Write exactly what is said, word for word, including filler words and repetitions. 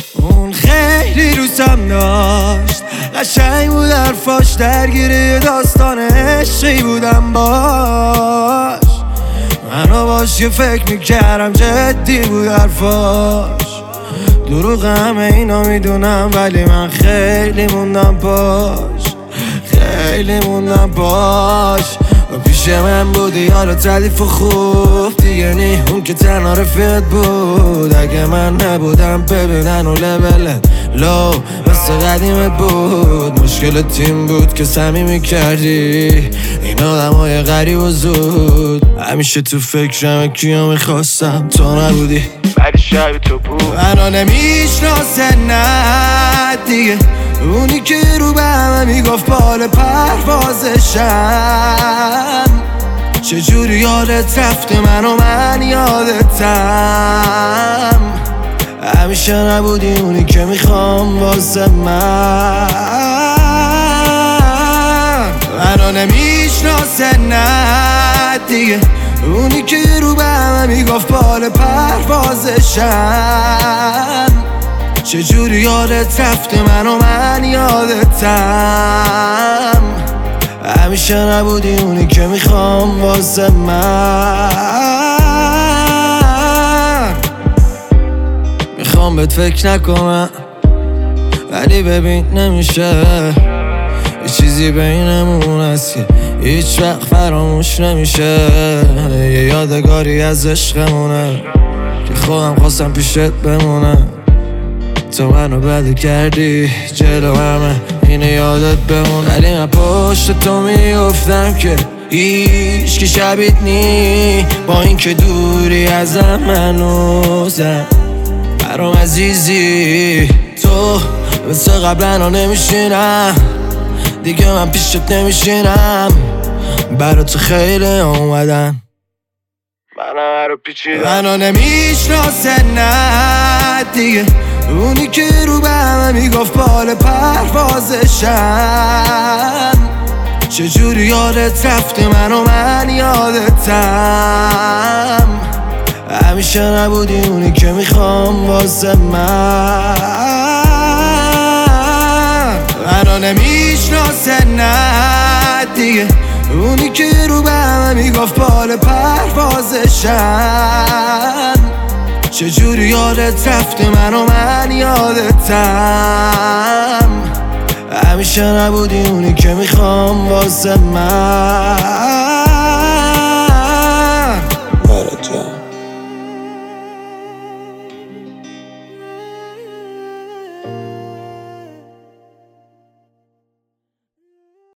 اون خیلی دوستم داشت، قشنگ بود حرفاش، درگیر داستان عشقی بودم باش. منو باش یه فکر میکردم جدی بود حرفاش. دروغ همه اینا میدونم ولی من خیلی موندم باش، خیلی موندم باش. و پیش من بودی حالا تعلیف و خوب دیگه نی، اون که تنها رفیقت بود. اگه من نبودم ببینن و لبلت لو مثل قدیمت بود. مشکل تیم بود که صمیمی کردی این آدم های غریب و زود. همیشه تو فکرم کیا میخواستم تو نبودی ولی شب تو بود. منو نمیشناسه نه دیگه، اونی که رو به همه میگفت بال پروازشم. چجوری یادت رفته منو من یادتم. همیشه نبودی اونی که میخوام واسه من. منو نمیشناسه نه دیگه، اونی که رو به همه میگفت بال پروازشم. چجوری یادت رفته منو من یادتم. همیشه نبودی اونی که میخوام واسه من. میخوام بهت فکر نکنم ولی ببین نمیشه، یه چیزی بینمون هست که هیچ وقت فراموش نمیشه. یه یادگاری از عشقمونه که خودم خواستم پیشت بمونم. تو منو بده کردی جلو همه اینه یادت بمون. ولی من پشت تو میافتم که هیچ کی شبیت نی، با این که دوری ازم منوزم. برام عزیزی تو مثل قبلا نمیشینم دیگه، من پیشت نمیشینم. برا تو خیلی اومدم منم رو پیچیدم. منو نمیشناسه نه دیگه، اونی که رو به همه میگفت بال پروازشم. چجوری یادت رفته منو من یادتم. همیشه نبودی اونی که میخوام واسه من. منو نمیشناسه نه دیگه، اونی که رو به همه میگفت بال پروازشم. چجوری یادت رفته منو من یادتم. همیشه نبودی اونی که میخوام واسه من.